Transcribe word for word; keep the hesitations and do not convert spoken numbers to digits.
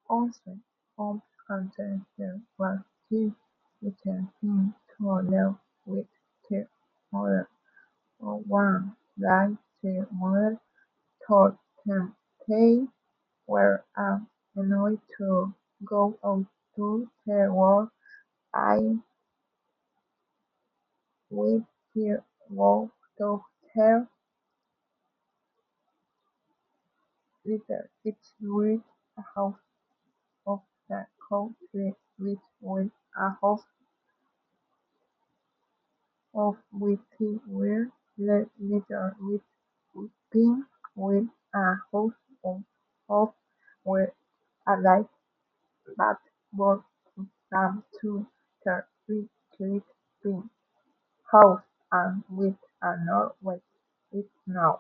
Also, Holmes considers there was two little things to live with their mother. One day their mother told them they were um, annoyed to go out to their work. I with her walk to her little it's with a house of the country which was a house of witty were later with pink with a house of of were alive but was come to the with pink house and with a Norway it now.